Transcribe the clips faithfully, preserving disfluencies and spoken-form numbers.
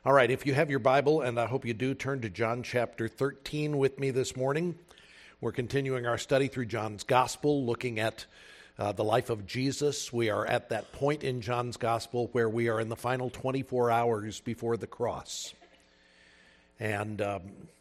All right, if you have your Bible, and I hope you do, turn to John chapter thirteen with me this morning. We're continuing our study through John's Gospel, looking at uh, the life of Jesus. We are at that point in John's Gospel where we are in the final twenty-four hours before the cross. And um,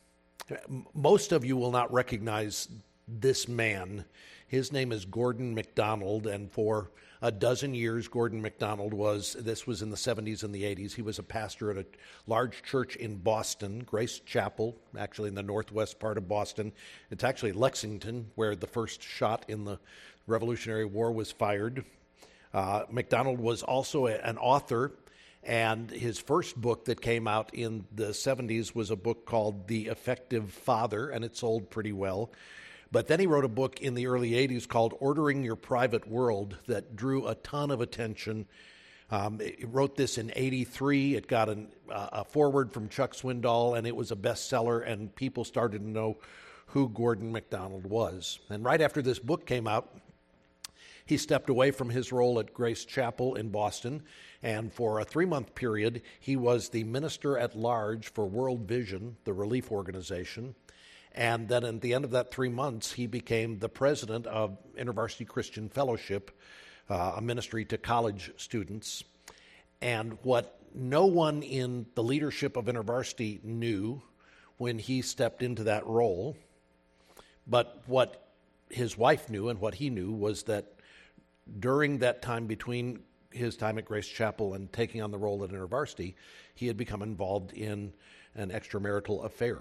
most of you will not recognize this man. His name is Gordon MacDonald, and for a dozen years, Gordon MacDonald was, this was in the seventies and the eighties, he was a pastor at a large church in Boston, Grace Chapel, actually in the northwest part of Boston. It's actually Lexington, where the first shot in the Revolutionary War was fired. Uh, MacDonald was also a, an author, and his first book that came out in the seventies was a book called The Effective Father, and it sold pretty well. But then he wrote a book in the early eighties called Ordering Your Private World that drew a ton of attention. Um, he wrote this in eighty-three. It got an, uh, a foreword from Chuck Swindoll, and it was a bestseller, and people started to know who Gordon MacDonald was. And right after this book came out, he stepped away from his role at Grace Chapel in Boston, and for a three-month period, he was the minister at large for World Vision, the relief organization. And then at the end of that three months, he became the president of InterVarsity Christian Fellowship, uh, a ministry to college students. And what no one in the leadership of InterVarsity knew when he stepped into that role, but what his wife knew and what he knew was that during that time between his time at Grace Chapel and taking on the role at InterVarsity, he had become involved in an extramarital affair.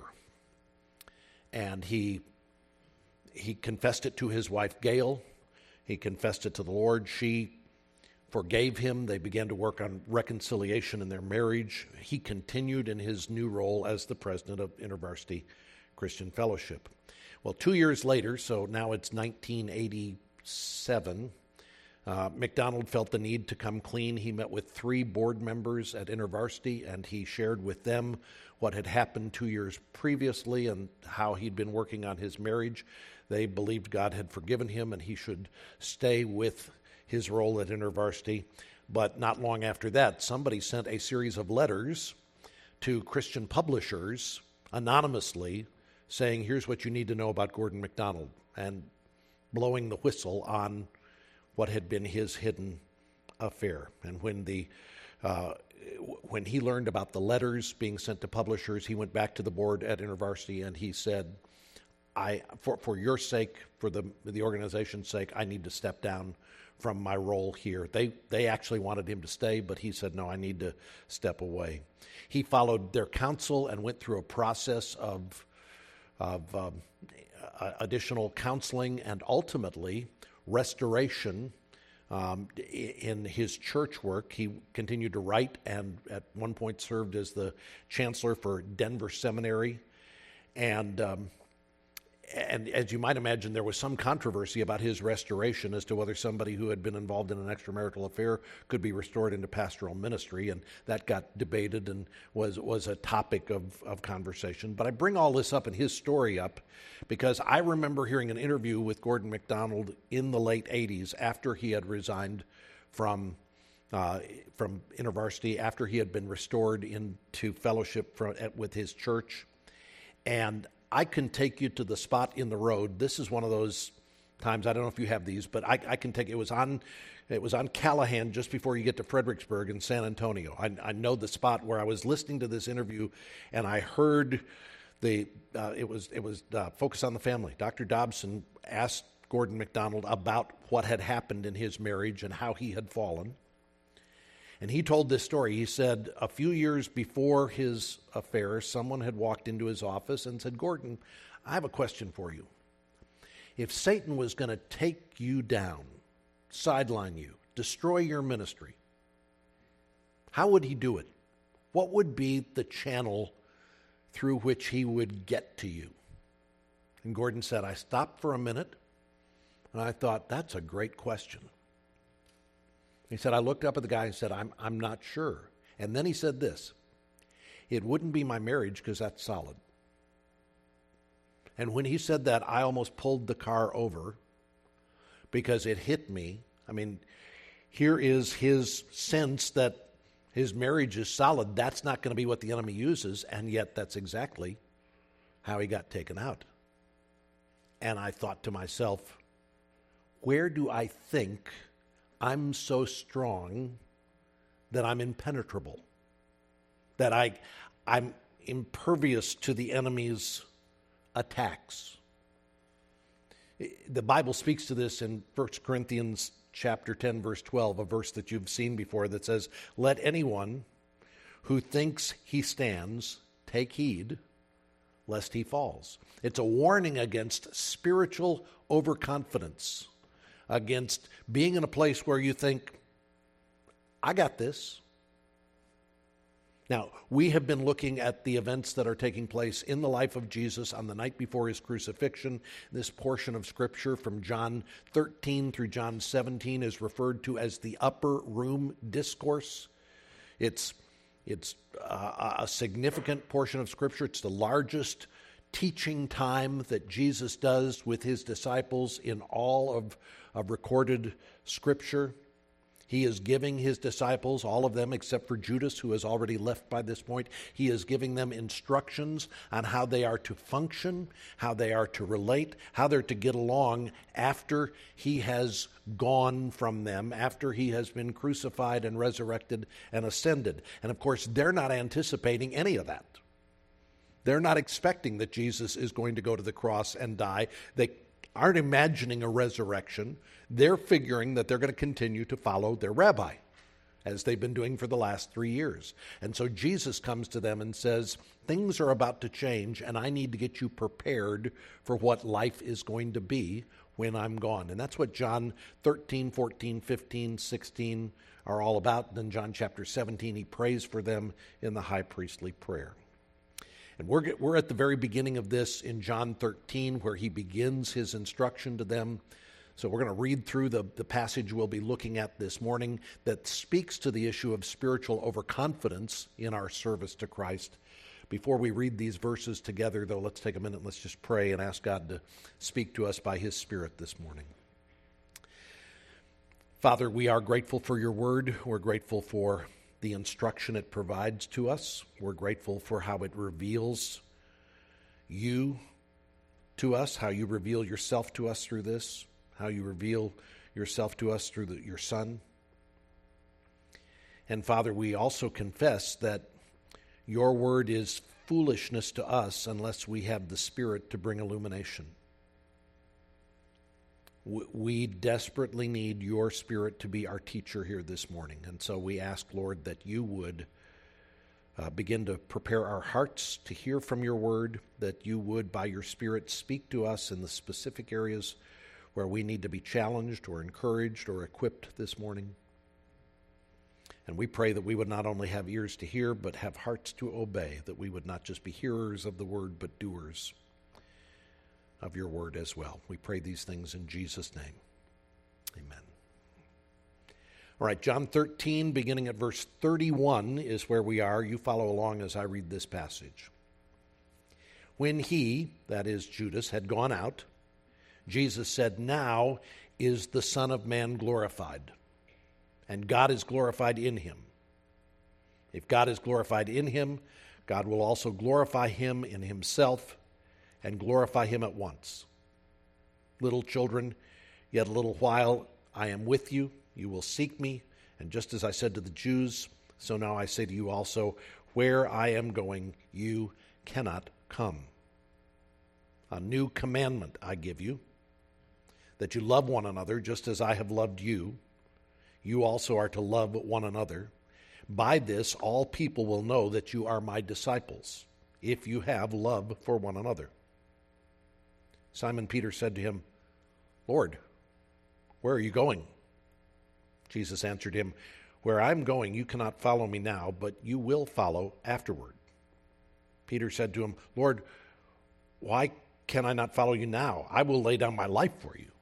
And he he confessed it to his wife, Gail. He confessed it to the Lord. She forgave him. They began to work on reconciliation in their marriage. He continued in his new role as the president of InterVarsity Christian Fellowship. Well, two years later, so now it's nineteen eighty-seven, uh, MacDonald felt the need to come clean. He met with three board members at InterVarsity, and he shared with them what had happened two years previously and how he'd been working on his marriage. They believed God had forgiven him and he should stay with his role at InterVarsity. But not long after that, somebody sent a series of letters to Christian publishers anonymously saying, here's what you need to know about Gordon MacDonald, and blowing the whistle on what had been his hidden affair. And when the uh, when he learned about the letters being sent to publishers, he went back to the board at InterVarsity and he said, I, for, for your sake, for the the organization's sake, I need to step down from my role here. They they actually wanted him to stay, but he said, no, I need to step away. He followed their counsel and went through a process of, of um, additional counseling and ultimately restoration. Um, in his church work, he continued to write and at one point served as the chancellor for Denver Seminary. And um, and as you might imagine, there was some controversy about his restoration as to whether somebody who had been involved in an extramarital affair could be restored into pastoral ministry, and that got debated and was was a topic of, of conversation. But I bring all this up and his story up because I remember hearing an interview with Gordon MacDonald in the late eighties after he had resigned from uh, from InterVarsity, after he had been restored into fellowship from, at, with his church. And I can take you to the spot in the road. This is one of those times, I don't know if you have these, but I, I can take, it was on it was on Callahan just before you get to Fredericksburg in San Antonio. I, I know the spot where I was listening to this interview and I heard the, uh, it was, it was uh, Focus on the Family. Doctor Dobson asked Gordon MacDonald about what had happened in his marriage and how he had fallen. And he told this story. He said a few years before his affair, someone had walked into his office and said, Gordon, I have a question for you. If Satan was going to take you down, sideline you, destroy your ministry, how would he do it? What would be the channel through which he would get to you? And Gordon said, I stopped for a minute, and I thought, that's a great question. He said, I looked up at the guy and said, I'm I'm not sure. And then he said this, it wouldn't be my marriage because that's solid. And when he said that, I almost pulled the car over because it hit me. I mean, here is his sense that His marriage is solid. That's not going to be what the enemy uses, and yet that's exactly how he got taken out. And I thought to myself, where do I think I'm so strong that I'm impenetrable, that I, I'm impervious to the enemy's attacks? The Bible speaks to this in First Corinthians chapter ten, verse twelve, a verse that you've seen before that says, "Let anyone who thinks he stands take heed lest he falls." It's a warning against spiritual overconfidence, against being in a place where you think, I got this. Now, we have been looking at the events that are taking place in the life of Jesus on the night before his crucifixion. This portion of Scripture from John thirteen through John seventeen is referred to as the Upper Room Discourse. It's, it's uh, a significant portion of Scripture. It's the largest teaching time that Jesus does with his disciples in all of, of recorded Scripture. He is giving his disciples, all of them except for Judas, who has already left by this point, he is giving them instructions on how they are to function, how they are to relate, how they're to get along after he has gone from them, after he has been crucified and resurrected and ascended. And of course, they're not anticipating any of that. They're not expecting that Jesus is going to go to the cross and die. They aren't imagining a resurrection. They're figuring that they're going to continue to follow their rabbi, as they've been doing for the last three years. And so Jesus comes to them and says, things are about to change, and I need to get you prepared for what life is going to be when I'm gone. And that's what John thirteen, fourteen, fifteen, sixteen are all about. And then John chapter seventeen, he prays for them in the high priestly prayer. And we're, we're at the very beginning of this in John thirteen, where he begins his instruction to them. So we're going to read through the, the passage we'll be looking at this morning that speaks to the issue of spiritual overconfidence in our service to Christ. Before we read these verses together, though, let's take a minute and let's just pray and ask God to speak to us by his Spirit this morning. Father, we are grateful for your word. We're grateful for the instruction it provides to us. We're grateful for how it reveals you to us, how you reveal yourself to us through this, how you reveal yourself to us through the, your Son. And Father, we also confess that your word is foolishness to us unless we have the Spirit to bring illumination. We desperately need your Spirit to be our teacher here this morning. And so we ask, Lord, that you would uh, begin to prepare our hearts to hear from your word, that you would, by your Spirit, speak to us in the specific areas where we need to be challenged or encouraged or equipped this morning. And we pray that we would not only have ears to hear, but have hearts to obey, that we would not just be hearers of the word, but doers of your word as well. We pray these things in Jesus' name. Amen. All right, John thirteen, beginning at verse thirty-one, is where we are. You follow along as I read this passage. When he, that is Judas, had gone out, Jesus said, "Now is the Son of Man glorified, and God is glorified in him. If God is glorified in him, God will also glorify him in himself and glorify him at once. Little children, yet a little while I am with you. You will seek me, and just as I said to the Jews, so now I say to you also, where I am going, you cannot come. A new commandment I give you, that you love one another just as I have loved you. You also are to love one another. By this all people will know that you are my disciples, if you have love for one another." Simon Peter said to him, "Lord, where are you going?" Jesus answered him, "Where I'm going, you cannot follow me now, but you will follow afterward." Peter said to him, "Lord, why can I not follow you now? I will lay down my life for you."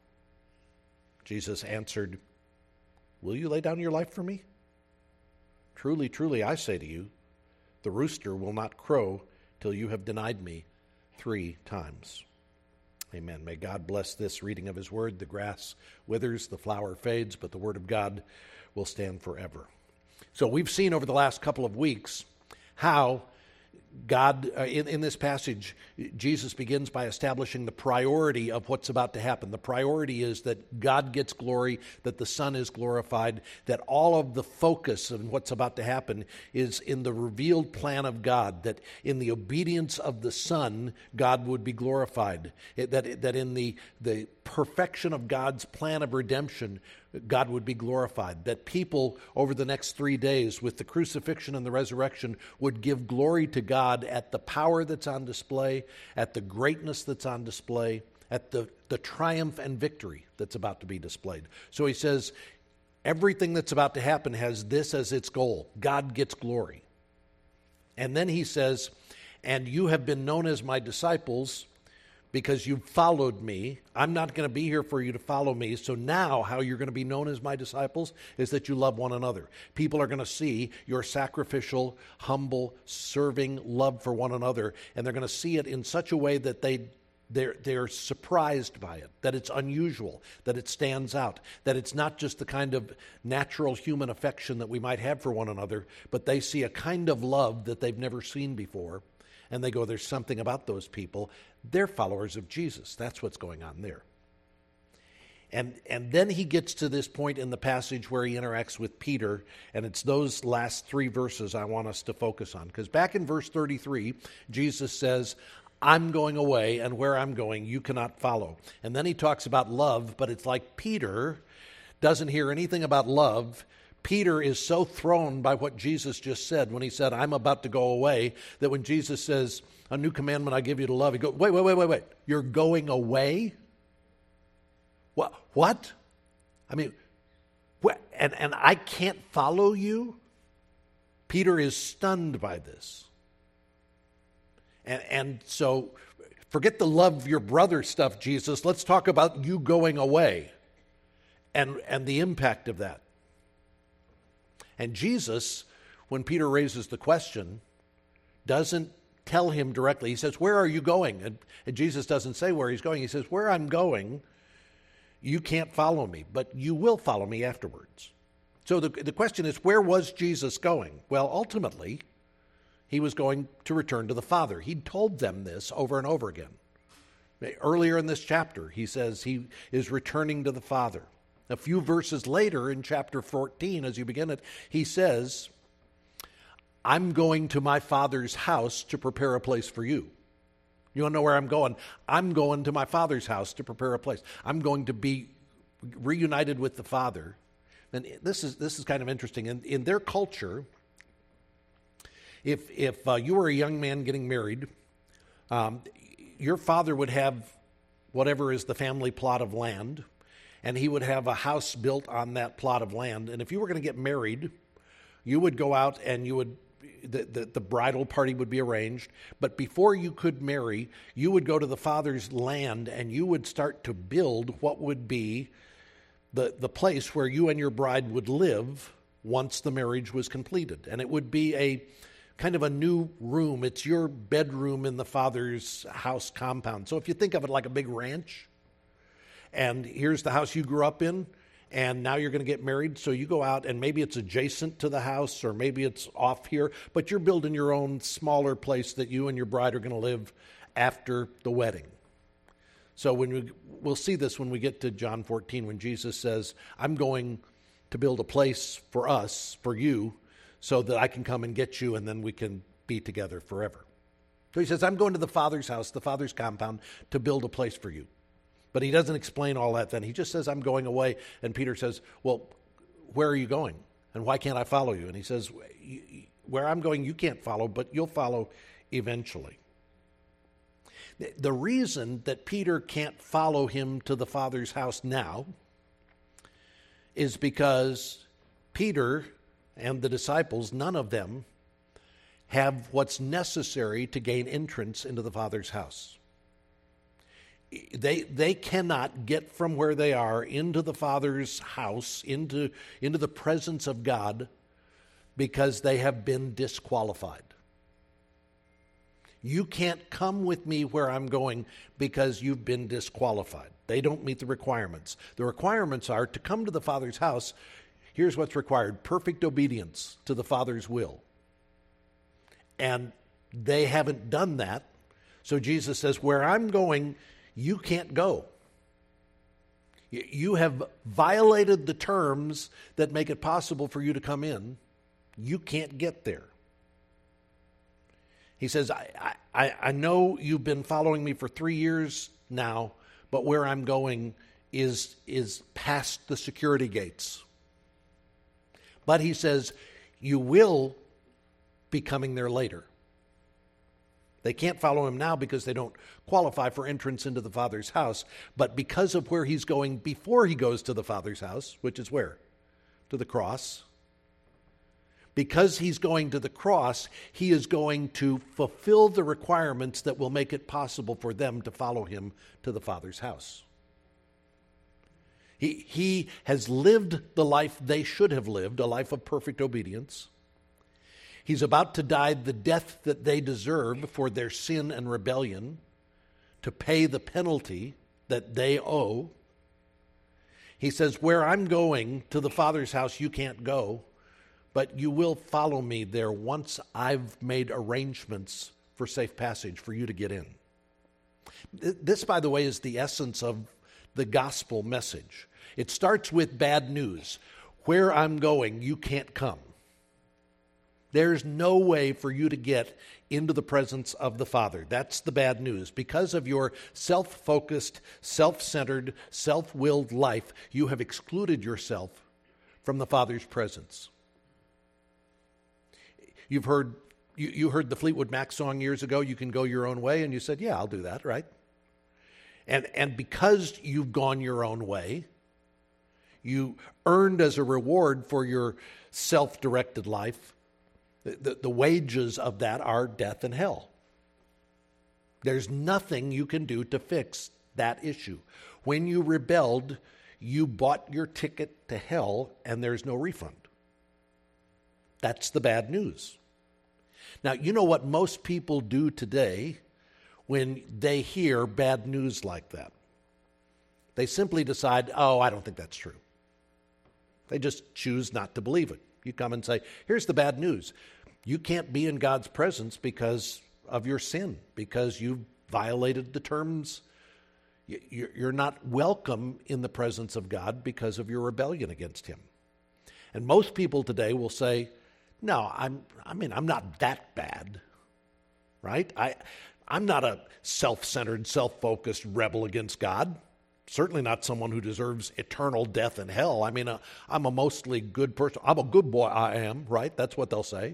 Jesus answered, "Will you lay down your life for me? Truly, truly, I say to you, the rooster will not crow till you have denied me three times." Amen. May God bless this reading of his word. The grass withers, the flower fades, but the word of God will stand forever. So we've seen over the last couple of weeks how God, uh, in, in this passage, Jesus begins by establishing the priority of what's about to happen. The priority is that God gets glory, that the Son is glorified, that all of the focus of what's about to happen is in the revealed plan of God, that in the obedience of the Son, God would be glorified, It, that, that in the, the perfection of God's plan of redemption, God would be glorified, that people over the next three days with the crucifixion and the resurrection would give glory to God at the power that's on display, at the greatness that's on display, at the, the triumph and victory that's about to be displayed. So he says, everything that's about to happen has this as its goal. God gets glory. And then he says, and you have been known as my disciples because you've followed me. I'm not going to be here for you to follow me. So now how you're going to be known as my disciples is that you love one another. People are going to see your sacrificial, humble, serving love for one another, and they're going to see it in such a way that they They're, they're surprised by it, that it's unusual, that it stands out, that it's not just the kind of natural human affection that we might have for one another, but they see a kind of love that they've never seen before, and they go, there's something about those people. They're followers of Jesus. That's what's going on there. And, and then he gets to this point in the passage where he interacts with Peter, and it's those last three verses I want us to focus on. Because back in verse thirty-three, Jesus says, I'm going away, and where I'm going, you cannot follow. And then he talks about love, but it's like Peter doesn't hear anything about love. Peter is so thrown by what Jesus just said when he said, I'm about to go away, that when Jesus says, a new commandment I give you to love, he goes, wait, wait, wait, wait, wait. You're going away? What? What? I mean, what? And, and I can't follow you? Peter is stunned by this. And, and so forget the love your brother stuff, Jesus. Let's talk about you going away and, and the impact of that. And Jesus, when Peter raises the question, doesn't tell him directly. He says, where are you going? And, and Jesus doesn't say where he's going. He says, where I'm going, you can't follow me, but you will follow me afterwards. So the, the question is, where was Jesus going? Well, ultimately, he was going to return to the Father. He'd told them this over and over again. Earlier in this chapter, he says he is returning to the Father. A few verses later in chapter fourteen, as you begin it, he says, I'm going to my Father's house to prepare a place for you. You want to know where I'm going? I'm going to my Father's house to prepare a place. I'm going to be reunited with the Father. And this is this is kind of interesting. In, in their culture, If if uh, you were a young man getting married, um, your father would have whatever is the family plot of land, and he would have a house built on that plot of land. And if you were going to get married, you would go out and you would, the, the, the bridal party would be arranged. But before you could marry, you would go to the father's land and you would start to build what would be the, the place where you and your bride would live once the marriage was completed. And it would be a kind of a new room. It's your bedroom in the father's house compound. So if you think of it like a big ranch, and here's the house you grew up in, and now you're going to get married, so you go out, and maybe it's adjacent to the house, or maybe it's off here, but you're building your own smaller place that you and your bride are going to live after the wedding. So when we, we'll see this when we get to John fourteen, when Jesus says, I'm going to build a place for us, for you, so that I can come and get you, and then we can be together forever. So he says, I'm going to the Father's house, the Father's compound, to build a place for you. But he doesn't explain all that then. He just says, I'm going away. And Peter says, well, where are you going? And why can't I follow you? And he says, where I'm going, you can't follow, but you'll follow eventually. The reason that Peter can't follow him to the Father's house now is because Peter and the disciples, none of them have what's necessary to gain entrance into the Father's house. They they cannot get from where they are into the Father's house, into, into the presence of God, because they have been disqualified. You can't come with me where I'm going because you've been disqualified. They don't meet the requirements. The requirements are to come to the Father's house. Here's what's required: perfect obedience to the Father's will. And they haven't done that. So Jesus says, where I'm going, you can't go. You have violated the terms that make it possible for you to come in. You can't get there. He says, I, I, I know you've been following me for three years now, but where I'm going is, is past the security gates. But he says, you will be coming there later. They can't follow him now because they don't qualify for entrance into the Father's house. But because of where he's going before he goes to the Father's house, which is where? To the cross. Because he's going to the cross, he is going to fulfill the requirements that will make it possible for them to follow him to the Father's house. He, he has lived the life they should have lived, a life of perfect obedience. He's about to die the death that they deserve for their sin and rebellion, to pay the penalty that they owe. He says, where I'm going to the Father's house, you can't go, but you will follow me there once I've made arrangements for safe passage for you to get in. This, by the way, is the essence of the gospel message. It starts with bad news. Where I'm going, you can't come. There's no way for you to get into the presence of the Father. That's the bad news. Because of your self-focused, self-centered, self-willed life, you have excluded yourself from the Father's presence. You've heard you, you heard the Fleetwood Mac song years ago, You Can Go Your Own Way, and you said, yeah, I'll do that, right? And, and because you've gone your own way, you earned as a reward for your self-directed life, The, the wages of that are death and hell. There's nothing you can do to fix that issue. When you rebelled, you bought your ticket to hell, and there's no refund. That's the bad news. Now, you know what most people do today when they hear bad news like that? They simply decide, oh, I don't think that's true. They just choose not to believe it. You come and say, here's the bad news. You can't be in God's presence because of your sin, because you've violated the terms. You're not welcome in the presence of God because of your rebellion against him. And most people today will say, no, I'm, I mean, I'm not that bad, right? I, I'm not a self-centered, self-focused rebel against God. Certainly not someone who deserves eternal death and hell. I mean, uh, I'm a mostly good person. I'm a good boy, I am, right? That's what they'll say.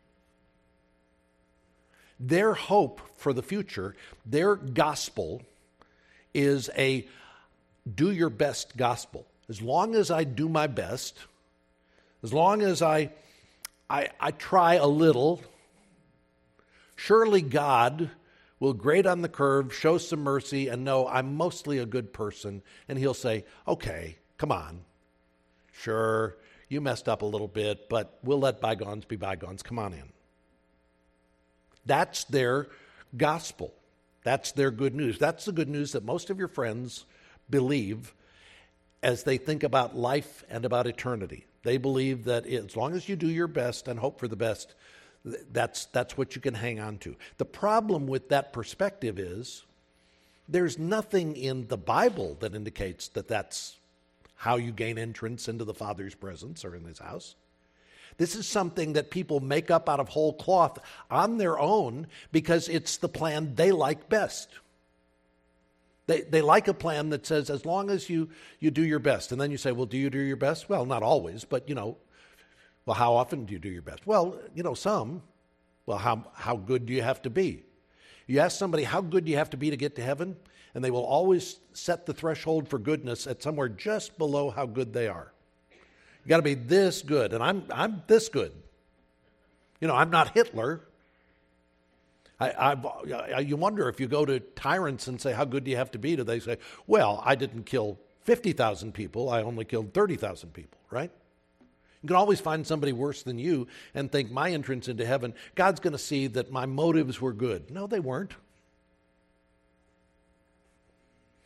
Their hope for the future, their gospel is a do your best gospel. As long as I do my best, as long as I, I, I try a little, surely God will grade on the curve, show some mercy, and know I'm mostly a good person. And he'll say, okay, come on. Sure, you messed up a little bit, but we'll let bygones be bygones. Come on in. That's their gospel. That's their good news. That's the good news that most of your friends believe as they think about life and about eternity. They believe that as long as you do your best and hope for the best, That's that's what you can hang on to. The problem with that perspective is there's nothing in the Bible that indicates that that's how you gain entrance into the Father's presence or in his house. This is something that people make up out of whole cloth on their own because it's the plan they like best. They they like a plan that says as long as you, you do your best. And then you say, well, do you do your best? Well, not always, but you know, well, how often do you do your best? Well, you know, some. Well, how how good do you have to be? You ask somebody, how good do you have to be to get to heaven? And they will always set the threshold for goodness at somewhere just below how good they are. You got to be this good, and I'm I'm this good. You know, I'm not Hitler. I, I you wonder if you go to tyrants and say, how good do you have to be? Do they say, well, I didn't kill fifty thousand people, I only killed thirty thousand people, right? You can always find somebody worse than you and think my entrance into heaven, God's going to see that my motives were good. No, they weren't.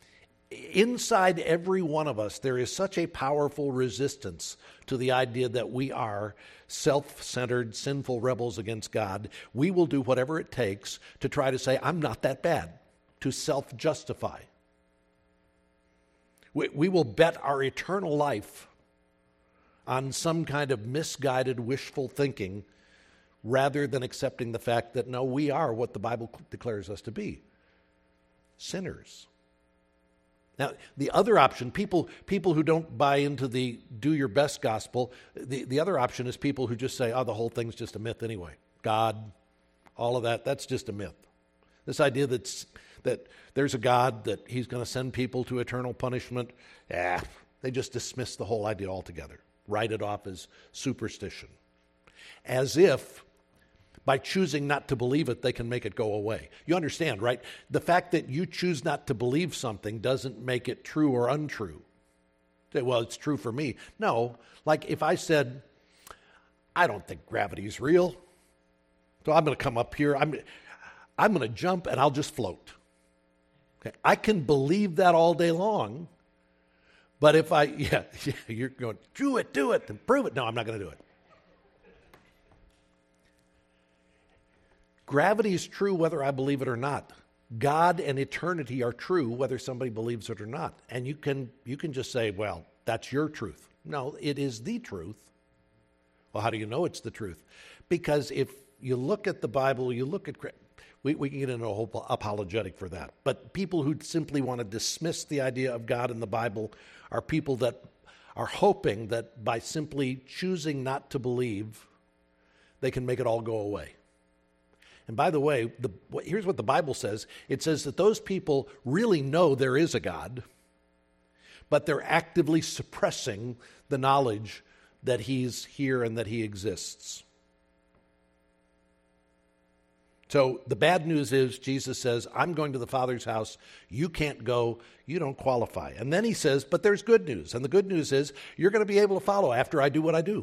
inside every one of us, there is such a powerful resistance to the idea that we are self-centered, sinful rebels against God. We will do whatever it takes to try to say, I'm not that bad, to self-justify. We, we will bet our eternal life on some kind of misguided, wishful thinking rather than accepting the fact that, no, we are what the Bible declares us to be, sinners. Now, the other option, people people who don't buy into the do your best gospel, the, the other option is people who just say, oh, the whole thing's just a myth anyway. God, all of that, that's just a myth. This idea that's, that there's a God, that he's going to send people to eternal punishment, yeah, they just dismiss the whole idea altogether, write it off as superstition. As if by choosing not to believe it, they can make it go away. You understand, right? The fact that you choose not to believe something doesn't make it true or untrue. Say, well, it's true for me. No, like if I said, I don't think gravity is real, so I'm going to come up here, I'm, I'm going to jump and I'll just float. Okay? I can believe that all day long, but if I, yeah, yeah you're going, do it, do it, and prove it. No, I'm not going to do it. Gravity is true whether I believe it or not. God and eternity are true whether somebody believes it or not. And you can you can just say, well, that's your truth. No, it is the truth. Well, how do you know it's the truth? Because if you look at the Bible, you look at, we, we can get into a whole apologetic for that. But people who simply want to dismiss the idea of God in the Bible are people that are hoping that by simply choosing not to believe, they can make it all go away. And by the way, the, here's what the Bible says. It says that those people really know there is a God, but they're actively suppressing the knowledge that he's here and that he exists. So the bad news is Jesus says, I'm going to the Father's house. You can't go. You don't qualify. And then he says, but there's good news. And the good news is you're going to be able to follow after I do what I do.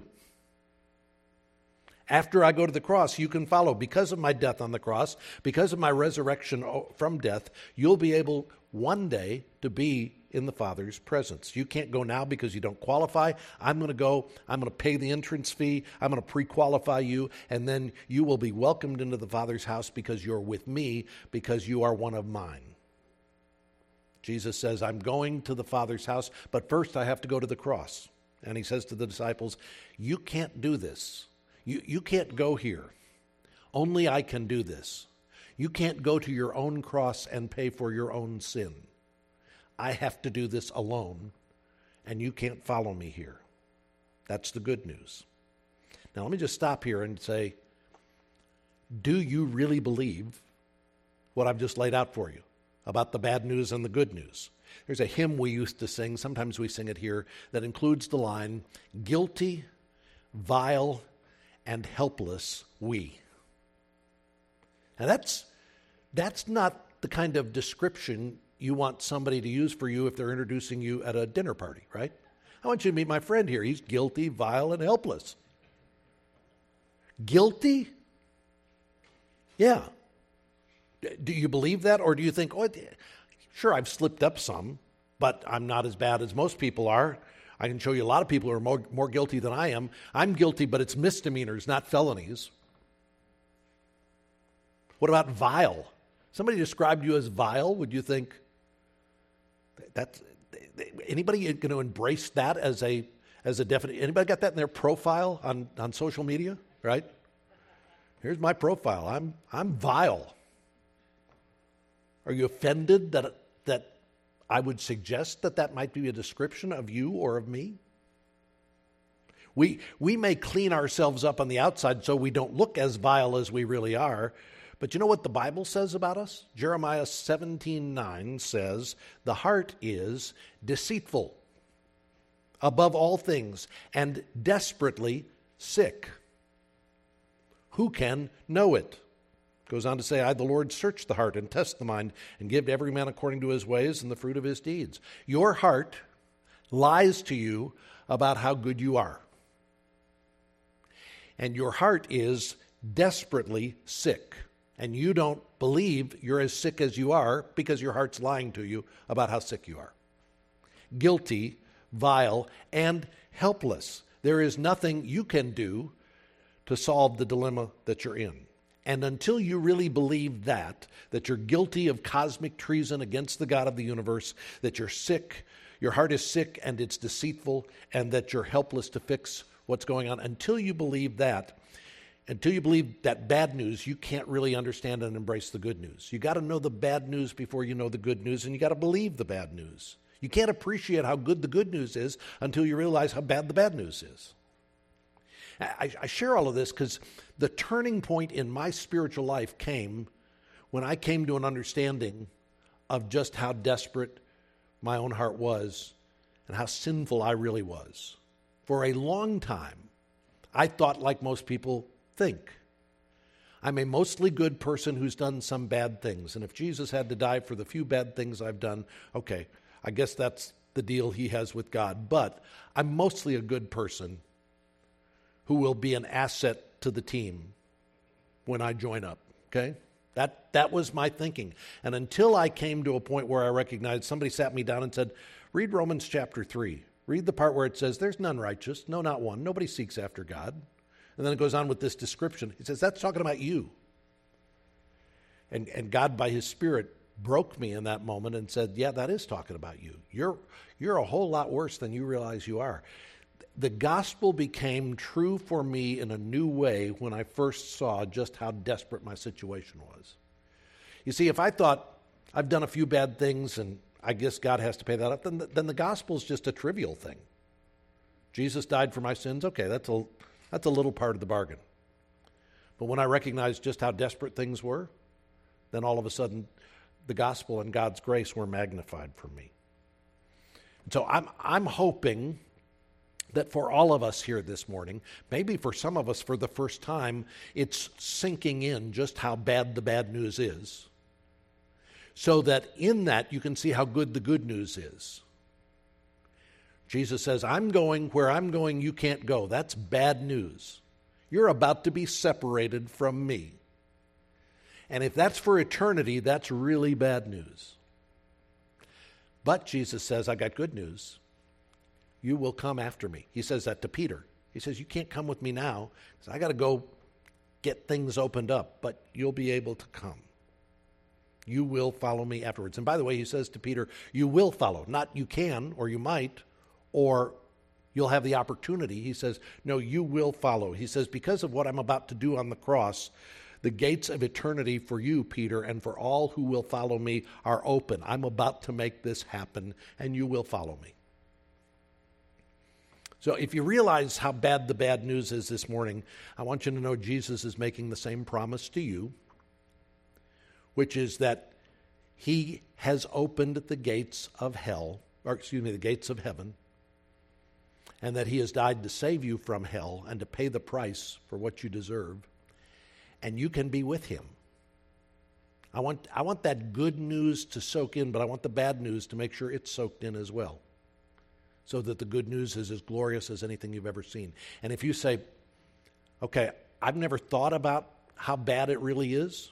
After I go to the cross, you can follow. Because of my death on the cross, because of my resurrection from death, you'll be able one day to be in the Father's presence. You can't go now because you don't qualify. I'm going to go. I'm going to pay the entrance fee. I'm going to pre-qualify you, and then you will be welcomed into the Father's house because you're with me, because you are one of mine. Jesus says, I'm going to the Father's house, but first I have to go to the cross. And he says to the disciples, you can't do this. You, you can't go here. Only I can do this. You can't go to your own cross and pay for your own sin. I have to do this alone, and you can't follow me here. That's the good news. Now, let me just stop here and say, do you really believe what I've just laid out for you about the bad news and the good news? There's a hymn we used to sing, sometimes we sing it here, that includes the line, guilty, vile, and helpless we. Now that's that's not the kind of description you want somebody to use for you if they're introducing you at a dinner party, right? I want you to meet my friend here. He's guilty, vile, and helpless. Guilty? Yeah. Do you believe that, or do you think, oh, sure, I've slipped up some, but I'm not as bad as most people are. I can show you a lot of people who are more, more guilty than I am. I'm guilty, but it's misdemeanors, not felonies. What about vile? Somebody described you as vile. Would you think that's anybody going to embrace that as a as a definite? Anybody got that in their profile on, on social media? Right? Here's my profile. I'm I'm vile. Are you offended that that I would suggest that that might be a description of you or of me? We we may clean ourselves up on the outside so we don't look as vile as we really are. But you know what the Bible says about us? Jeremiah seventeen nine says, the heart is deceitful above all things and desperately sick. Who can know it? Goes on to say, I, the Lord, search the heart and test the mind and give to every man according to his ways and the fruit of his deeds. Your heart lies to you about how good you are. And your heart is desperately sick. And you don't believe you're as sick as you are because your heart's lying to you about how sick you are. guilty, vile, and helpless. There is nothing you can do to solve the dilemma that you're in. And until you really believe that, that you're guilty of cosmic treason against the God of the universe, that you're sick, your heart is sick and it's deceitful, and that you're helpless to fix what's going on, until you believe that, until you believe that bad news, you can't really understand and embrace the good news. You got to know the bad news before you know the good news, and you got to believe the bad news. You can't appreciate how good the good news is until you realize how bad the bad news is. I, I share all of this because the turning point in my spiritual life came when I came to an understanding of just how desperate my own heart was and how sinful I really was. For a long time, I thought like most people think. I'm a mostly good person who's done some bad things, and if Jesus had to die for the few bad things I've done, okay, I guess that's the deal he has with God. But I'm mostly a good person who will be an asset to the team when I join up, okay? That that was my thinking. And until I came to a point where I recognized, somebody sat me down and said, read Romans chapter three. Read the part where it says, there's none righteous, no, not one. Nobody seeks after God. And then it goes on with this description. He says, that's talking about you. And, and God, by his Spirit, broke me in that moment and said, yeah, that is talking about you. You're, you're a whole lot worse than you realize you are. The gospel became true for me in a new way when I first saw just how desperate my situation was. You see, if I thought I've done a few bad things and I guess God has to pay that up, then the, then the gospel is just a trivial thing. Jesus died for my sins, okay, that's a, that's a little part of the bargain. But when I recognized just how desperate things were, then all of a sudden the gospel and God's grace were magnified for me. And so I'm I'm hoping that for all of us here this morning, maybe for some of us for the first time, it's sinking in just how bad the bad news is, so that in that you can see how good the good news is. Jesus says, I'm going where I'm going, you can't go. That's bad news. You're about to be separated from me. And if that's for eternity, that's really bad news. But Jesus says, I got good news. You will come after me. He says that to Peter. He says, you can't come with me now, because I got to go get things opened up, but you'll be able to come. You will follow me afterwards. And by the way, he says to Peter, you will follow. Not you can, or you might, or you'll have the opportunity. He says, no, you will follow. He says, because of what I'm about to do on the cross, the gates of eternity for you, Peter, and for all who will follow me are open. I'm about to make this happen, and you will follow me. So if you realize how bad the bad news is this morning, I want you to know Jesus is making the same promise to you, which is that he has opened the gates of hell, or excuse me, the gates of heaven, and that he has died to save you from hell and to pay the price for what you deserve, and you can be with him. I want, I want that good news to soak in, but I want the bad news to make sure it's soaked in as well, so that the good news is as glorious as anything you've ever seen. And if you say, okay, I've never thought about how bad it really is,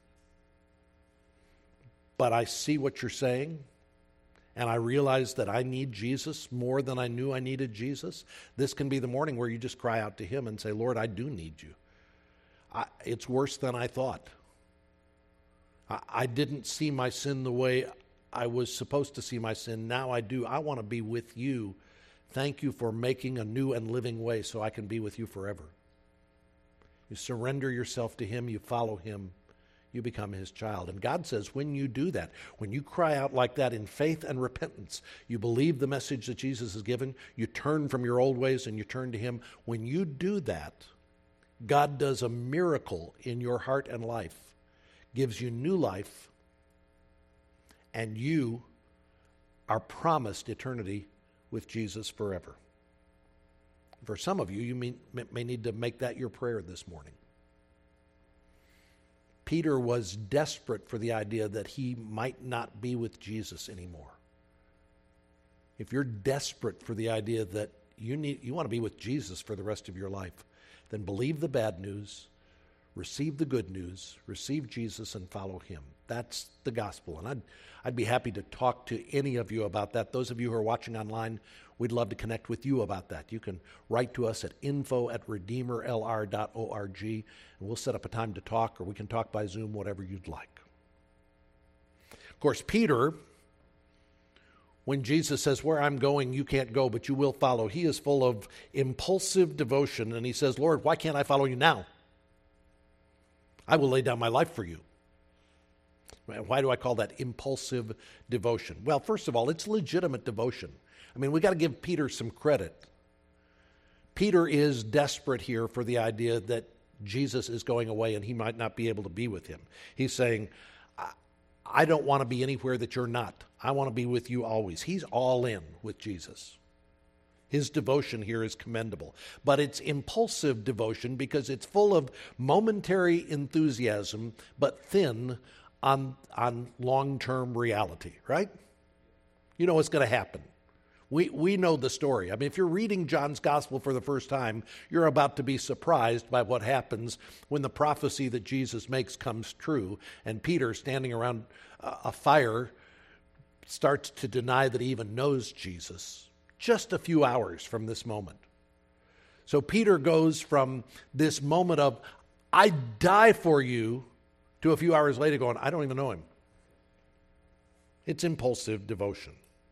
but I see what you're saying, and I realize that I need Jesus more than I knew I needed Jesus, this can be the morning where you just cry out to him and say, Lord, I do need you. I, it's worse than I thought. I, I didn't see my sin the way I was supposed to see my sin. Now I do. I want to be with you. Thank you for making a new and living way so I can be with you forever. You surrender yourself to him. You follow him. You become his child. And God says when you do that, when you cry out like that in faith and repentance, you believe the message that Jesus has given, you turn from your old ways and you turn to him. When you do that, God does a miracle in your heart and life, gives you new life, and you are promised eternity with Jesus forever. For some of you, you may, may need to make that your prayer this morning. Peter was desperate for the idea that he might not be with Jesus anymore. If you're desperate for the idea that you need, you want to be with Jesus for the rest of your life, then believe the bad news, receive the good news, receive Jesus, and follow him. That's the gospel. And I'd, I'd be happy to talk to any of you about that. Those of you who are watching online, we'd love to connect with you about that. You can write to us at info at redeemer l r dot org, and we'll set up a time to talk, or we can talk by Zoom, whatever you'd like. Of course, Peter, when Jesus says, where I'm going, you can't go, but you will follow, he is full of impulsive devotion, and he says, Lord, why can't I follow you now? I will lay down my life for you. Why do I call that impulsive devotion? Well, first of all, it's legitimate devotion. I mean, we got to give Peter some credit. Peter is desperate here for the idea that Jesus is going away and he might not be able to be with him. He's saying, I, I don't want to be anywhere that you're not. I want to be with you always. He's all in with Jesus. His devotion here is commendable. But it's impulsive devotion because it's full of momentary enthusiasm, but thin on, on long-term reality, right? You know what's going to happen. We, we know the story. I mean, if you're reading John's gospel for the first time, you're about to be surprised by what happens when the prophecy that Jesus makes comes true, and Peter, standing around a fire, starts to deny that he even knows Jesus. Just a few hours from this moment. So Peter goes from this moment of, I die for you, to a few hours later going, I don't even know him. It's impulsive devotion.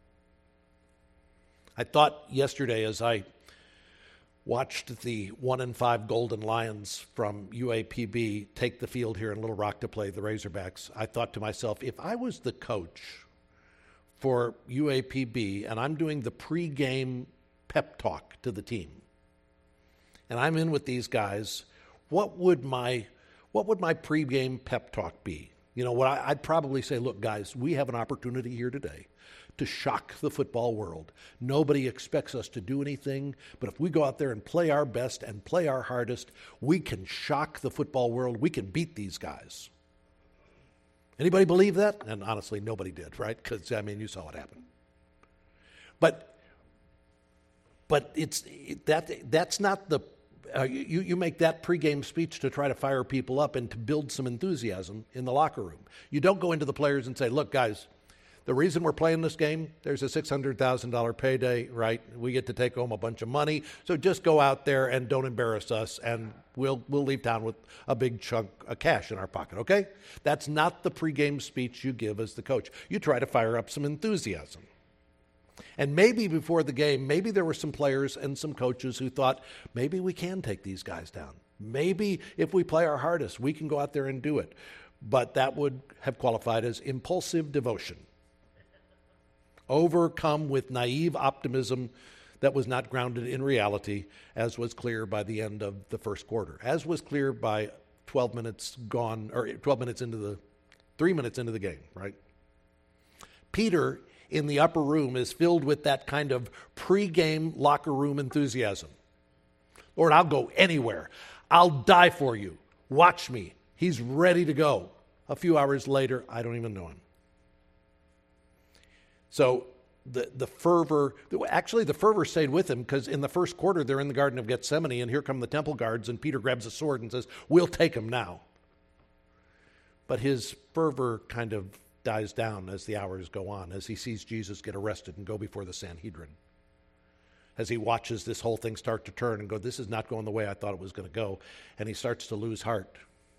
I thought yesterday as I watched the one and five Golden Lions from U A P B take the field here in Little Rock to play the Razorbacks, I thought to myself, if I was the coach for U A P B, and I'm doing the pregame pep talk to the team, and I'm in with these guys, what would my what would my pregame pep talk be? You know, what I, I'd probably say, look, guys, we have an opportunity here today to shock the football world. Nobody expects us to do anything, but if we go out there and play our best and play our hardest, we can shock the football world. We can beat these guys. Anybody believe that? And honestly, nobody did, right? Because, I mean, you saw what happened. But but it's it, that that's not the, uh, you, you make that pregame speech to try to fire people up and to build some enthusiasm in the locker room. You don't go into the players and say, look, guys, the reason we're playing this game, there's a six hundred thousand dollars payday, right? We get to take home a bunch of money. So just go out there and don't embarrass us, and we'll we'll leave town with a big chunk of cash in our pocket, okay? That's not the pregame speech you give as the coach. You try to fire up some enthusiasm. And maybe before the game, maybe there were some players and some coaches who thought, maybe we can take these guys down. Maybe if we play our hardest, we can go out there and do it. But that would have qualified as impulsive devotion. Overcome with naive optimism that was not grounded in reality, as was clear by the end of the first quarter, as was clear by twelve minutes gone, or twelve minutes into the, three minutes into the game, right? Peter in the upper room is filled with that kind of pre-game locker room enthusiasm. Lord, I'll go anywhere. I'll die for you. Watch me. He's ready to go. A few hours later, I don't even know him. So the the fervor, actually the fervor stayed with him, because in the first quarter they're in the Garden of Gethsemane, and here come the temple guards, and Peter grabs a sword and says, we'll take him now. But his fervor kind of dies down as the hours go on, as he sees Jesus get arrested and go before the Sanhedrin, as he watches this whole thing start to turn and go, this is not going the way I thought it was going to go, and he starts to lose heart.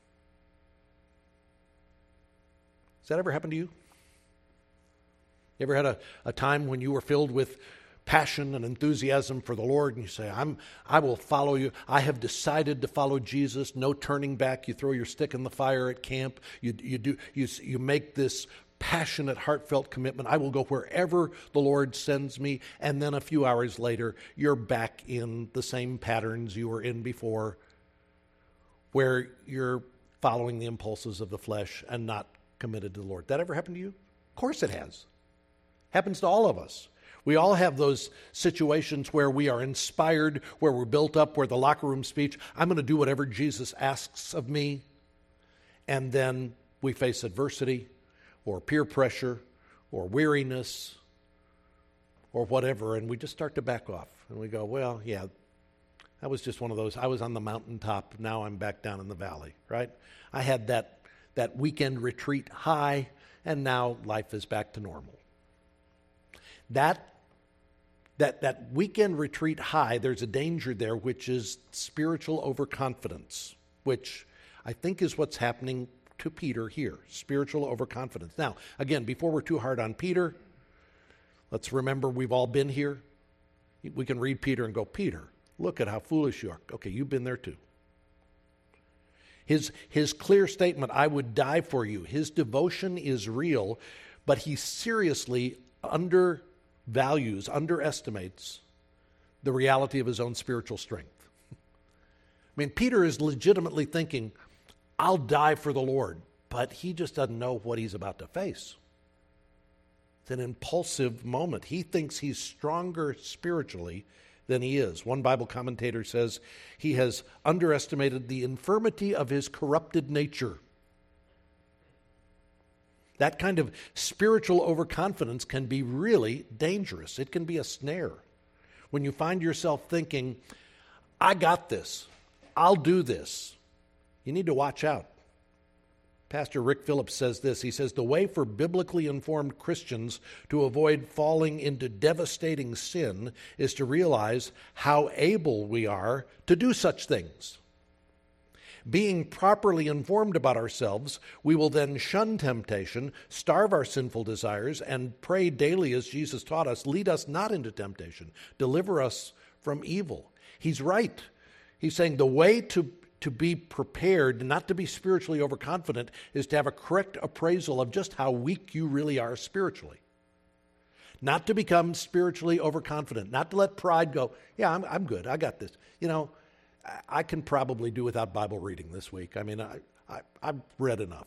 Has that ever happened to you? You ever had a, a time when you were filled with passion and enthusiasm for the Lord, and you say, I'm, I will follow you. I have decided to follow Jesus. No turning back. You throw your stick in the fire at camp. You, you, do, you, you make this passionate, heartfelt commitment. I will go wherever the Lord sends me. And then a few hours later, you're back in the same patterns you were in before, where you're following the impulses of the flesh and not committed to the Lord. That ever happened to you? Of course it has. Happens to all of us. We all have those situations where we are inspired, where we're built up, where the locker room speech, I'm going to do whatever Jesus asks of me. And then we face adversity or peer pressure or weariness or whatever, and we just start to back off. And we go, well, yeah, That was just one of those, I was on the mountaintop, now I'm back down in the valley, right? I had that, that weekend retreat high, and now life is back to normal. That, that, that weekend retreat high, there's a danger there, which is spiritual overconfidence, which I think is what's happening to Peter here, spiritual overconfidence. Now, again, before we're too hard on Peter, let's remember we've all been here. We can read Peter and go, Peter, look at how foolish you are. Okay, you've been there too. His, his clear statement, I would die for you, his devotion is real, but he seriously undervalues, underestimates the reality of his own spiritual strength. I mean, Peter is legitimately thinking, I'll die for the Lord, but he just doesn't know what he's about to face. It's an impulsive moment. He thinks he's stronger spiritually than he is. One Bible commentator says he has underestimated the infirmity of his corrupted nature. That kind of spiritual overconfidence can be really dangerous. It can be a snare. When you find yourself thinking, I got this, I'll do this, you need to watch out. Pastor Rick Phillips says this. He says, the way for biblically informed Christians to avoid falling into devastating sin is to realize how able we are to do such things. Being properly informed about ourselves, we will then shun temptation, starve our sinful desires, and pray daily as Jesus taught us, lead us not into temptation, deliver us from evil. He's right. He's saying the way to To be prepared, not to be spiritually overconfident, is to have a correct appraisal of just how weak you really are spiritually. Not to become spiritually overconfident, not to let pride go, yeah, I'm, I'm good, I got this. You know, I, I can probably do without Bible reading this week. I mean, I, I, I've read enough.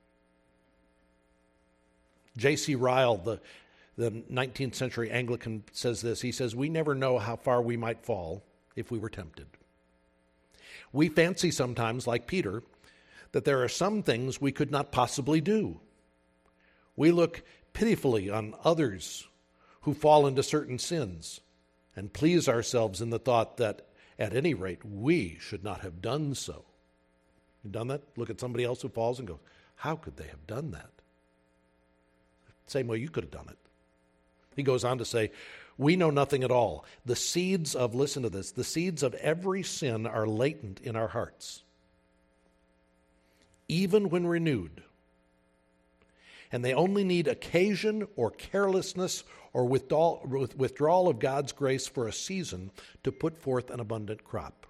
J C Ryle, the, the nineteenth century Anglican, says this. He says, we never know how far we might fall if we were tempted. We fancy sometimes, like Peter, that there are some things we could not possibly do. We look pitifully on others who fall into certain sins and please ourselves in the thought that, at any rate, we should not have done so. You done that? Look at somebody else who falls and go, how could they have done that? Same way you could have done it. He goes on to say, we know nothing at all. The seeds of, listen to this, the seeds of every sin are latent in our hearts, even when renewed. And they only need occasion or carelessness or withdrawal, withdrawal of God's grace for a season to put forth an abundant crop.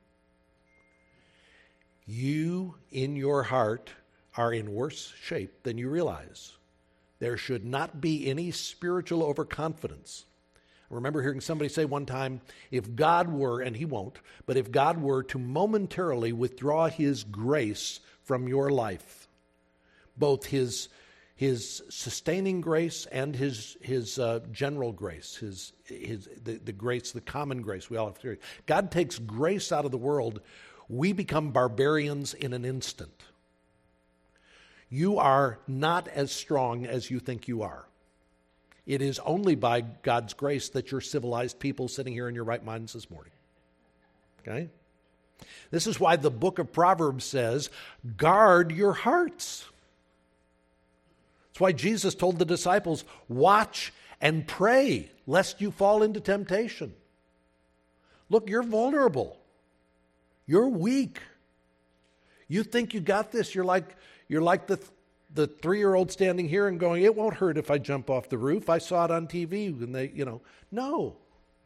You, in your heart, are in worse shape than you realize. There should not be any spiritual overconfidence. I remember hearing somebody say one time, if God were, and he won't, but if God were to momentarily withdraw his grace from your life, both his, his sustaining grace and his, his uh, general grace, his, his, the, the grace, the common grace we all have to. God takes grace out of the world, we become barbarians in an instant. You are not as strong as you think you are. It is only by God's grace that you're civilized people sitting here in your right minds this morning. Okay? This is why the book of Proverbs says, guard your hearts. That's why Jesus told the disciples, watch and pray lest you fall into temptation. Look, you're vulnerable. You're weak. You think you got this. You're like, you're like the the three-year-old standing here and going, it won't hurt if I jump off the roof. I saw it on T V. And they, you know, no.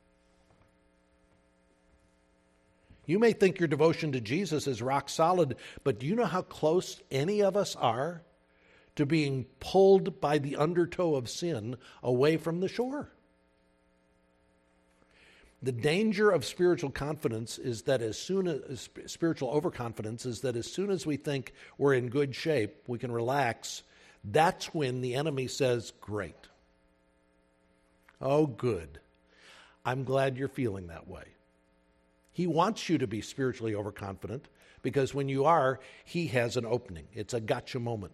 You may think your devotion to Jesus is rock solid, but do you know how close any of us are to being pulled by the undertow of sin away from the shore? The danger of spiritual confidence is that as soon as, spiritual overconfidence is that as soon as we think we're in good shape, we can relax, that's when the enemy says, great. Oh, good. I'm glad you're feeling that way. He wants you to be spiritually overconfident because when you are, he has an opening. It's a gotcha moment.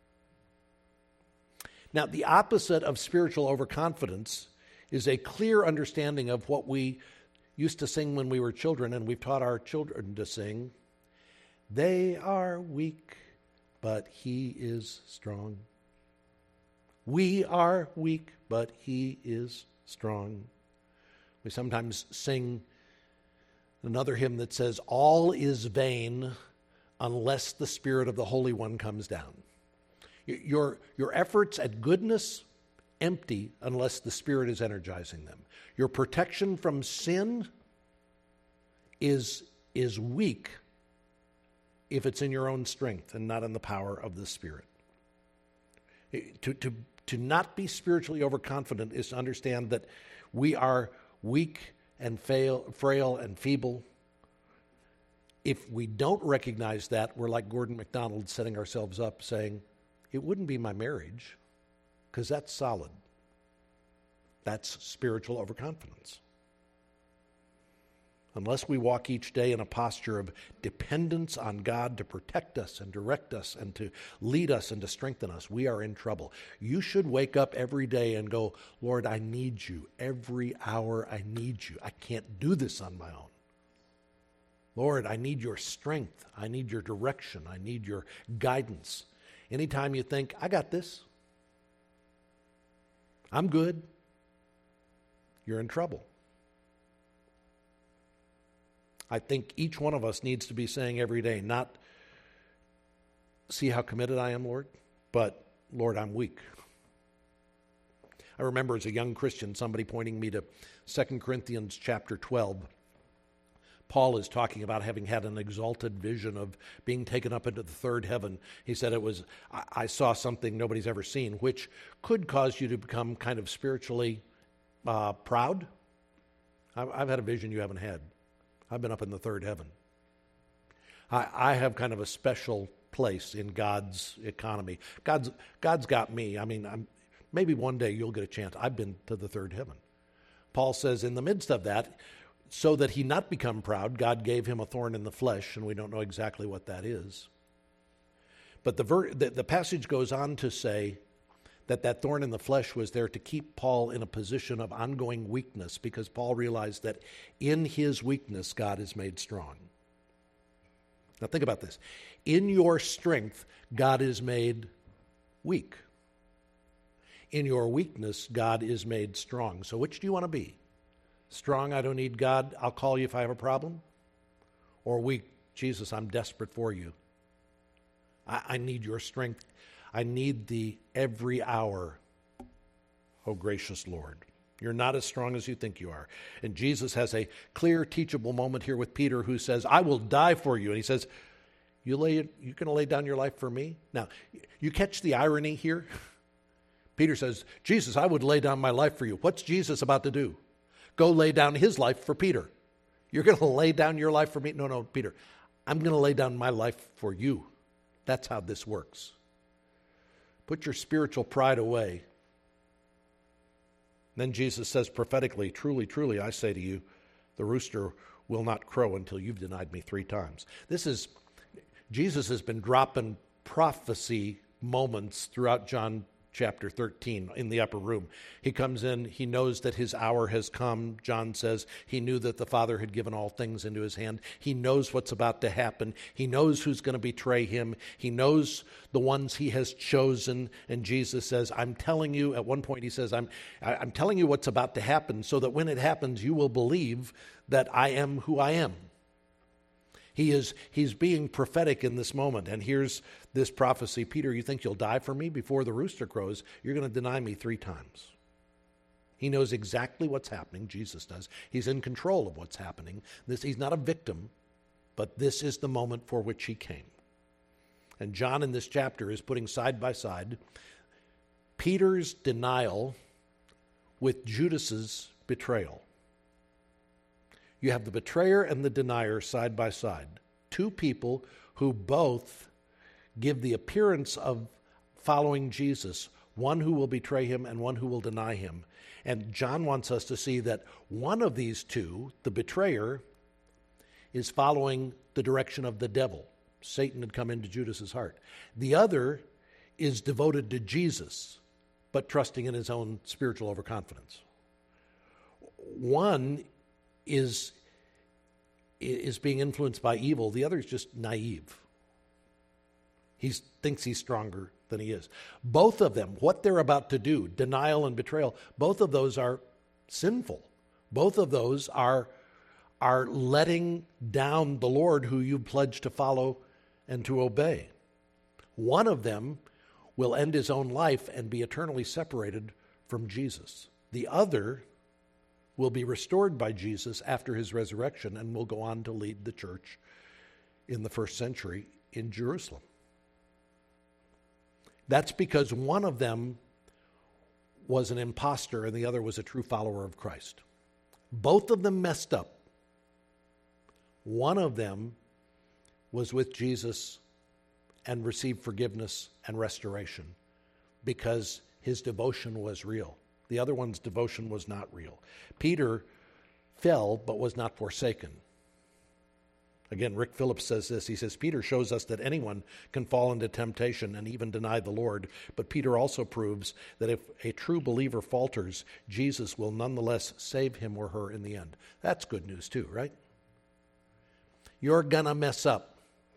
Now, the opposite of spiritual overconfidence is a clear understanding of what we used to sing when we were children, and we've taught our children to sing, they are weak, but he is strong. We are weak, but he is strong. We sometimes sing another hymn that says, all is vain unless the Spirit of the Holy One comes down. Your, your efforts at goodness, empty unless the Spirit is energizing them. Your protection from sin is, is weak if it's in your own strength and not in the power of the Spirit. To, to, to not be spiritually overconfident is to understand that we are weak and fail, frail and feeble. If we don't recognize that, we're like Gordon MacDonald setting ourselves up saying, it wouldn't be my marriage, because that's solid. That's spiritual overconfidence. Unless we walk each day in a posture of dependence on God to protect us and direct us and to lead us and to strengthen us, we are in trouble. You should wake up every day and go, Lord, I need you. Every hour I need you. I can't do this on my own. Lord, I need your strength. I need your direction. I need your guidance. Anytime you think, I got this, I'm good, you're in trouble. I think each one of us needs to be saying every day, not see how committed I am, Lord, but Lord, I'm weak. I remember as a young Christian, somebody pointing me to Second Corinthians chapter twelve. Paul is talking about having had an exalted vision of being taken up into the third heaven. He said it was, I, I saw something nobody's ever seen, which could cause you to become kind of spiritually uh, proud. I've, I've had a vision you haven't had. I've been up in the third heaven. I, I have kind of a special place in God's economy. God's God's got me. I mean, I'm, maybe one day you'll get a chance. I've been to the third heaven. Paul says in the midst of that, so that he not become proud, God gave him a thorn in the flesh, and we don't know exactly what that is. But the, ver- the, the passage goes on to say that that thorn in the flesh was there to keep Paul in a position of ongoing weakness, because Paul realized that in his weakness, God is made strong. Now think about this. In your strength, God is made weak. In your weakness, God is made strong. So which do you want to be? Strong, I don't need God, I'll call you if I have a problem? Or weak, Jesus, I'm desperate for you. I, I need your strength. I need thee every hour, oh gracious Lord. You're not as strong as you think you are. And Jesus has a clear, teachable moment here with Peter, who says, I will die for you. And he says, you lay, you're going to lay down your life for me? Now, you catch the irony here? Peter says, Jesus, I would lay down my life for you. What's Jesus about to do? Go lay down his life for Peter. You're going to lay down your life for me? No, no, Peter. I'm going to lay down my life for you. That's how this works. Put your spiritual pride away. Then Jesus says prophetically, truly, truly, I say to you, the rooster will not crow until you've denied me three times. This is, Jesus has been dropping prophecy moments throughout John chapter thirteen in the upper room. He comes in, he knows that his hour has come. John says he knew that the Father had given all things into his hand. He knows what's about to happen. He knows who's going to betray him. He knows the ones he has chosen. And Jesus says, I'm telling you, at one point he says, I'm, I'm telling you what's about to happen so that when it happens, you will believe that I am who I am. He is, he's being prophetic in this moment. And here's this prophecy. Peter, you think you'll die for me before the rooster crows? You're going to deny me three times. He knows exactly what's happening. Jesus does. He's in control of what's happening. This, he's not a victim, but this is the moment for which he came. And John in this chapter is putting side by side Peter's denial with Judas's betrayal. You have the betrayer and the denier side by side. Two people who both give the appearance of following Jesus, one who will betray him and one who will deny him. And John wants us to see that one of these two, the betrayer, is following the direction of the devil. Satan had come into Judas's heart. The other is devoted to Jesus, but trusting in his own spiritual overconfidence. One is, is being influenced by evil. The other is just naive. He thinks he's stronger than he is. Both of them, what they're about to do, denial and betrayal, both of those are sinful. Both of those are, are letting down the Lord who you pledged to follow and to obey. One of them will end his own life and be eternally separated from Jesus. The other will be restored by Jesus after his resurrection and will go on to lead the church in the first century in Jerusalem. That's because one of them was an imposter and the other was a true follower of Christ. Both of them messed up. One of them was with Jesus and received forgiveness and restoration because his devotion was real. The other one's devotion was not real. Peter fell but was not forsaken. Again, Rick Phillips says this. He says, Peter shows us that anyone can fall into temptation and even deny the Lord. But Peter also proves that if a true believer falters, Jesus will nonetheless save him or her in the end. That's good news too, right? You're going to mess up.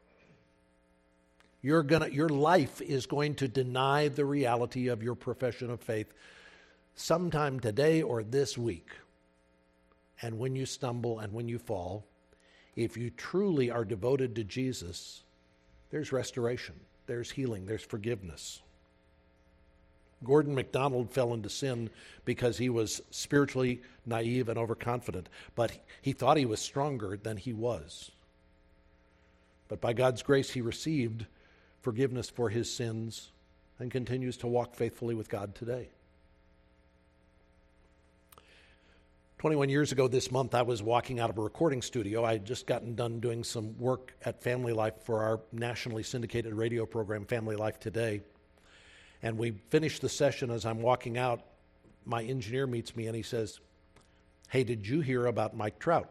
You're gonna, your life is going to deny the reality of your profession of faith sometime today or this week. And when you stumble and when you fall, if you truly are devoted to Jesus, there's restoration, there's healing, there's forgiveness. Gordon MacDonald fell into sin because he was spiritually naive and overconfident, but he thought he was stronger than he was. But by God's grace, he received forgiveness for his sins and continues to walk faithfully with God today. twenty-one years ago this month, I was walking out of a recording studio. I had just gotten done doing some work at Family Life for our nationally syndicated radio program, Family Life Today. And we finished the session. As I'm walking out, my engineer meets me and he says, "Hey, did you hear about Mike Trout?"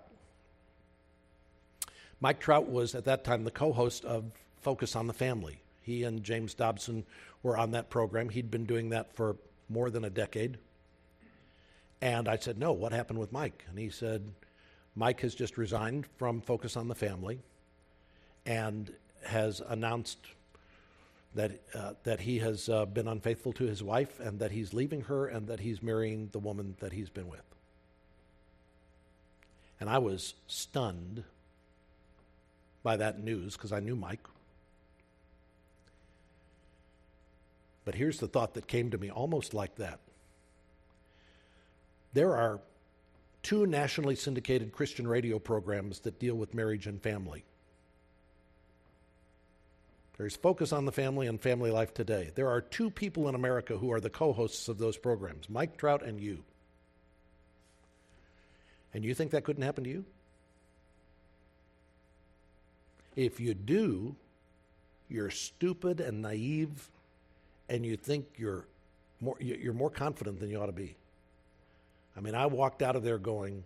Mike Trout was at that time the co-host of Focus on the Family. He and James Dobson were on that program. He'd been doing that for more than a decade. And I said, "No, what happened with Mike?" And he said, "Mike has just resigned from Focus on the Family and has announced that uh, that he has uh, been unfaithful to his wife and that he's leaving her and that he's marrying the woman that he's been with." And I was stunned by that news because I knew Mike. But here's the thought that came to me almost like that. There are two nationally syndicated Christian radio programs that deal with marriage and family. There's Focus on the Family and Family Life Today. There are two people in America who are the co-hosts of those programs, Mike Trout and you. And you think that couldn't happen to you? If you do, you're stupid and naive, and you think you're more, you're more confident than you ought to be. I mean, I walked out of there going,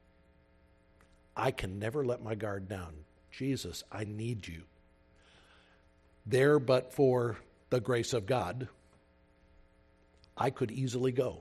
I can never let my guard down. Jesus, I need you. There, but for the grace of God, I could easily go.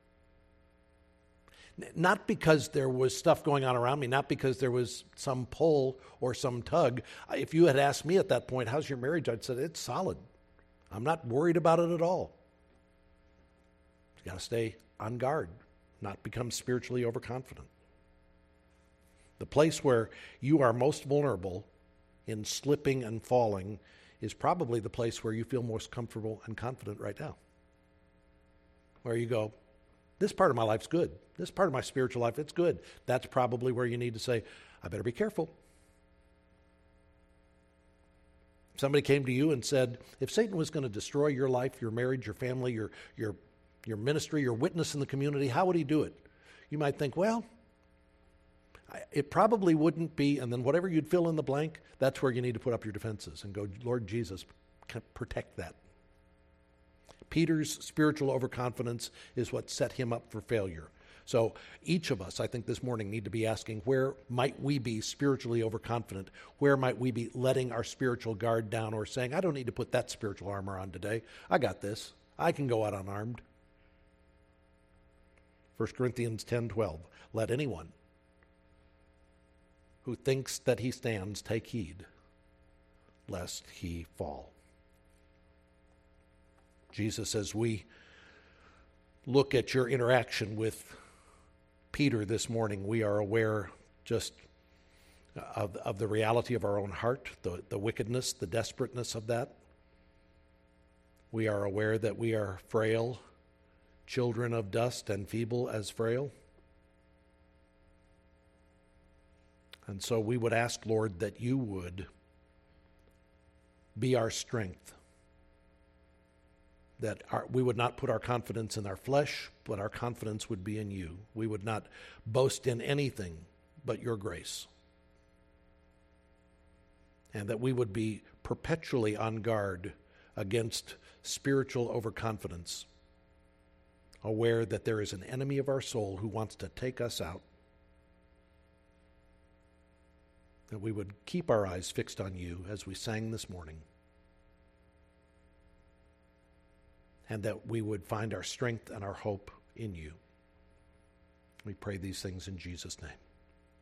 Not because there was stuff going on around me, not because there was some pull or some tug. If you had asked me at that point, how's your marriage? I'd said, it's solid. I'm not worried about it at all. You got to stay on guard, not become spiritually overconfident. The place where you are most vulnerable in slipping and falling is probably the place where you feel most comfortable and confident right now. Where you go, this part of my life's good. This part of my spiritual life, it's good. That's probably where you need to say, I better be careful. If somebody came to you and said, if Satan was going to destroy your life, your marriage, your family, your, your, your ministry, your witness in the community, how would he do it? You might think, well, it probably wouldn't be, and then whatever you'd fill in the blank, that's where you need to put up your defenses and go, Lord Jesus, protect that. Peter's spiritual overconfidence is what set him up for failure. So each of us, I think this morning, need to be asking, where might we be spiritually overconfident? Where might we be letting our spiritual guard down or saying, I don't need to put that spiritual armor on today. I got this. I can go out unarmed. First Corinthians ten twelve. Let anyone who thinks that he stands, take heed, lest he fall. Jesus, as we look at your interaction with Peter this morning, we are aware just of, of the reality of our own heart, the, the wickedness, the desperateness of that. We are aware that we are frail, children of dust and feeble as frail. And so we would ask, Lord, that you would be our strength, that our, we would not put our confidence in our flesh, but our confidence would be in you. We would not boast in anything but your grace. And that we would be perpetually on guard against spiritual overconfidence, aware that there is an enemy of our soul who wants to take us out. That we would keep our eyes fixed on you as we sang this morning. And that we would find our strength and our hope in you. We pray these things in Jesus' name.